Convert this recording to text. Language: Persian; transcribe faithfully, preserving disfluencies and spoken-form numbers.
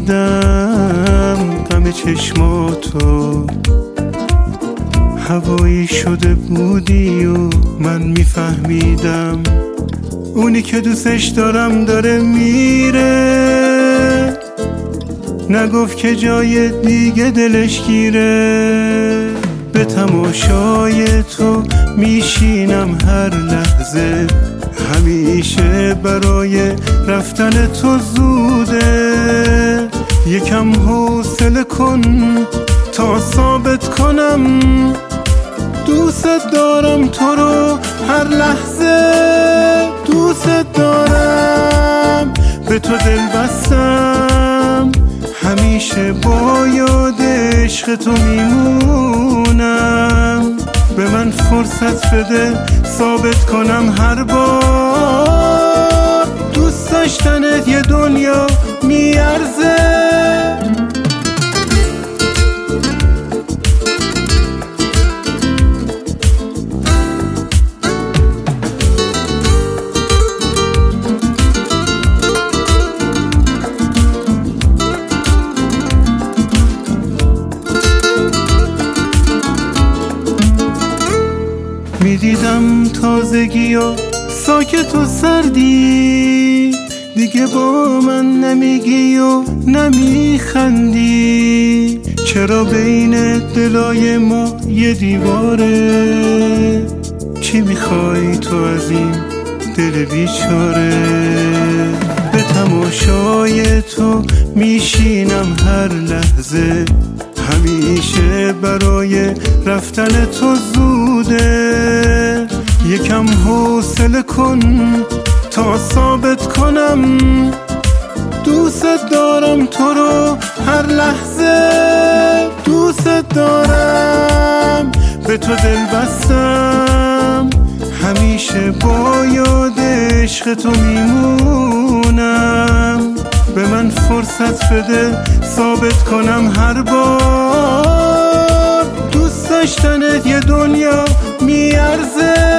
دیدم غم چشماتو، هوایی شده بودی و من میفهمیدم اونی که دوستش دارم داره میره، نگفت که جای دیگه دلش گیره. به تماشای تو میشینم هر لحظه، همیشه برای رفتن تو زوده. یکم حوصله کن تا ثابت کنم دوست دارم تو رو هر لحظه، دوست دارم. به تو دل بستم همیشه با یاد عشق تو میمونم. به من فرصت بده ثابت کنم هر بار دوست داشتنت یه دنیا میارزه. میدیدم تازگی و ساکت و سردی، دیگه با من نمیگی و نمیخندی. چرا بین دلای ما یه دیواره؟ چی میخوای تو از این دل بیچاره؟ به تماشای تو میشینم هر لحظه، همیشه برای رفتن تو زوده. یکم حوصله کن تا ثابت کنم دوست دارم تو رو هر لحظه، دوست دارم. به تو دل بستم همیشه با یاد عشق تو میمونم. به من فرصت بده ثابت کنم هر بار دوست داشتنت یه دنیا میارزه.